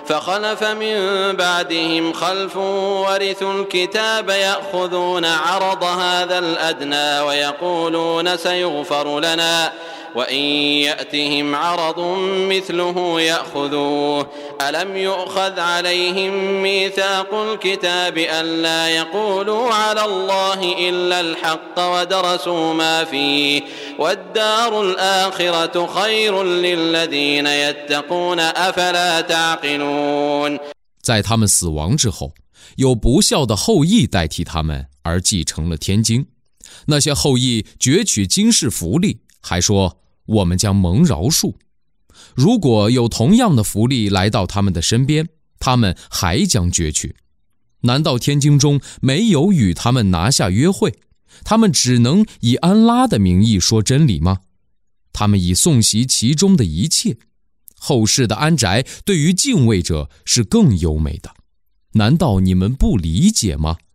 فخلف من بعدهم خلف ورثوا الكتاب يأخذون عرض هذا الأدنى ويقولون سيغفر لنا وإن يأتهم عرض مثله يأخذوه ألم يؤخذ عليهم ميثاق الكتاب ألا يقولوا على الله إلا الحق ودرسوا ما فيه والدار الآخرة خير للذين يتقون أفلا تعقلون。 在他们死亡之后，有不孝的后裔代替他们而继承了天经，那些后裔攫取今世福利，还说我们将蒙饶恕。如果有同样的福利来到他们的身边，他们还将攫取。难道天经中没有与他们拿下约会？他们只能以安拉的名义说真理吗？他们已诵习其中的一切，后世的安宅对于敬畏者是更优美的。难道你们不理解吗？